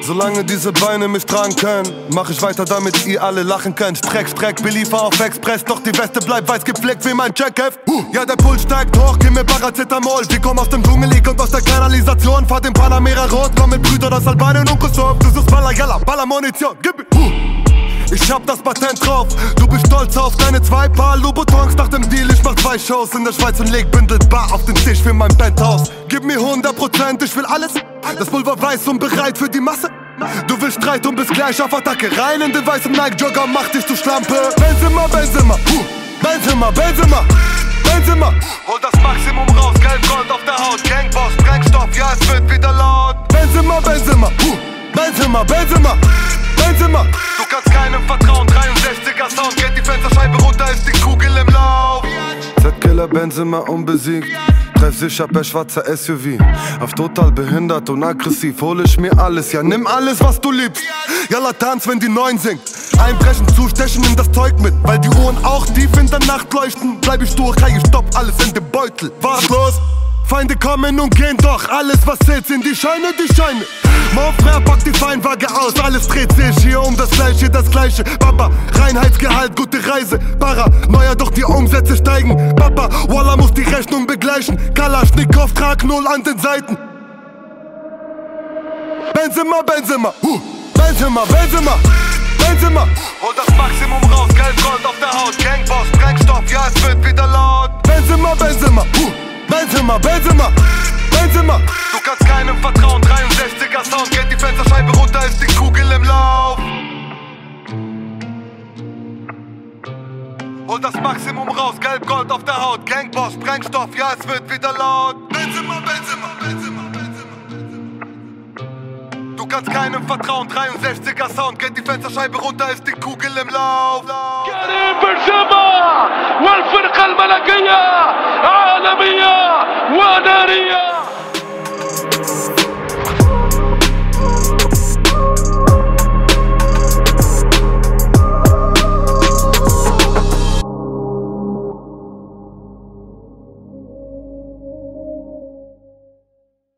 Solange diese Beine mich tragen können, mach ich weiter, damit ihr alle lachen könnt. Streck, beliefer auf Express, doch die Weste bleibt weiß gepflegt wie mein Jackheft. Ja, der Puls steigt hoch, gib mir Paracetamol. Wir kommen aus dem Dschungel, ich komm aus der Kanalisation. Fahr den Panamera rot, komm mit Brüdern aus Albanien und Kosovo. Du suchst Ballerjalla, Ballermunition, gib mir. Ich hab das Patent drauf, du bist stolz auf deine 2 Paar Louboutins nach dem Deal. Ich mach 2 Shows in der Schweiz und leg Bündel bar auf den Tisch für mein Penthouse. Gib mir 100%, ich will alles. Das Pulver weiß und bereit für die Masse. Du willst Streit und bist gleich auf Attacke. Rein in den weißen Nike-Jogger, mach dich zu Schlampe. Benzema, hol das Maximum raus, Gelb, Gold auf der Haut. Gangboss, Sprengstoff, ja es wird wieder laut. Benzema, du kannst keinem vertrauen, 63er Sound, geht die Fensterscheibe runter, ist die Kugel im Lauf. Z-Killer Benzema unbesiegt, treff sicher per schwarzer SUV. Auf total behindert und aggressiv, hol ich mir alles, ja nimm alles was du liebst. Jalla tanz, wenn die 9 singt, einbrechen, zustechen, nimm das Zeug mit. Weil die Uhren auch tief in der Nacht leuchten, bleib ich durch, ich stopp alles in dem Beutel. Was los? Feinde kommen und gehen doch, alles was zählt sind die Scheine. Mon Frère packt die Feinwaage aus, alles dreht sich hier um das Gleiche. Papa, Reinheitsgehalt, gute Reise, Paranoia, doch die Umsätze steigen. Papa, Wallah muss die Rechnung begleichen. Kalaschnikow, trag 0 an den Seiten. Benzema, hol das Maximum raus, Gelb, Gold auf der Haut. Gangboss, Sprengstoff, ja es wird wieder laut. Benzema, du kannst keinem vertrauen, 63er Sound, geht die Fensterscheibe runter, ist die Kugel im Lauf. Hol das Maximum raus, Gelb, Gold auf der Haut. Gangboss, Sprengstoff, ja es wird wieder laut. Benzema. Du kannst keinem vertrauen, 63er Sound, geht die Fensterscheibe runter, ist die Kugel im Lauf. كريم بنزيما والفرقة الملكية عالمية ونارية.